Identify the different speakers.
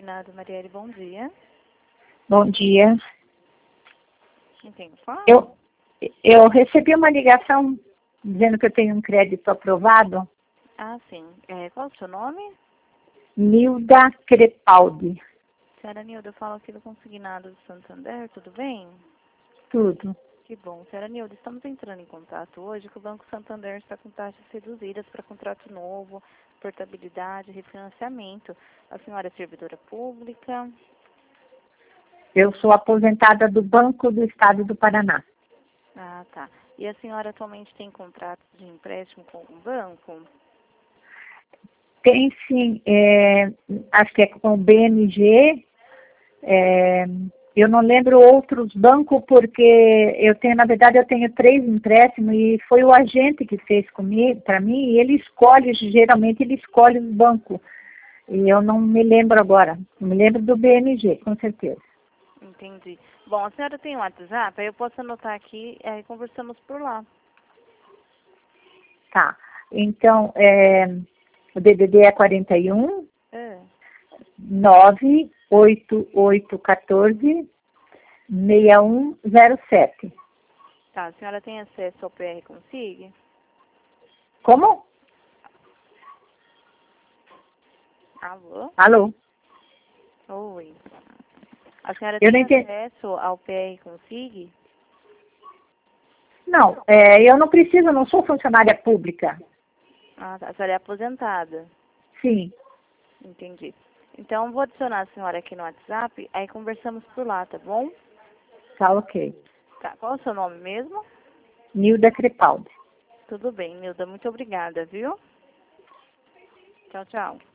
Speaker 1: Consignado, Marielle, bom dia.
Speaker 2: Bom dia.
Speaker 1: Quem tem que falar?
Speaker 2: Eu recebi uma ligação dizendo que eu tenho um crédito aprovado.
Speaker 1: Ah, sim. Qual o seu nome?
Speaker 2: Nilda Crepaldi.
Speaker 1: Senhora Nilda, eu falo aqui do Consignado do Santander, tudo bem?
Speaker 2: Tudo.
Speaker 1: Que bom. Senhora Nilda, estamos entrando em contato hoje que o Banco Santander está com taxas reduzidas para contrato novo, portabilidade, refinanciamento. A senhora é servidora pública?
Speaker 2: Eu sou aposentada do Banco do Estado do Paraná.
Speaker 1: Ah, tá. E a senhora atualmente tem contratos de empréstimo com algum banco?
Speaker 2: Tem sim, acho que é com o BMG. Eu não lembro outros bancos porque na verdade eu tenho 3 empréstimos e foi o agente que fez comigo, para mim, e geralmente ele escolhe os bancos. E eu não me lembro agora. Me lembro do BMG, com certeza.
Speaker 1: Entendi. Bom, a senhora tem um WhatsApp? Aí eu posso anotar aqui e conversamos por lá.
Speaker 2: Tá. Então, o DDD é 41 98814 6107.
Speaker 1: Tá, a senhora tem acesso ao PR Consig?
Speaker 2: Como?
Speaker 1: Alô?
Speaker 2: Alô?
Speaker 1: Oi. A senhora
Speaker 2: Eu
Speaker 1: tem
Speaker 2: não entendi.
Speaker 1: acesso ao PR Consig?
Speaker 2: Não, eu não preciso, eu não sou funcionária pública.
Speaker 1: Ah, tá. A senhora é aposentada.
Speaker 2: Sim,
Speaker 1: Entendi. Então, vou adicionar a senhora aqui no WhatsApp, aí conversamos por lá, tá bom?
Speaker 2: tá ok.
Speaker 1: Tá. Qual é o seu nome mesmo?
Speaker 2: Nilda Crepaldi.
Speaker 1: Tudo bem, Nilda. Muito obrigada, viu? Tchau, tchau.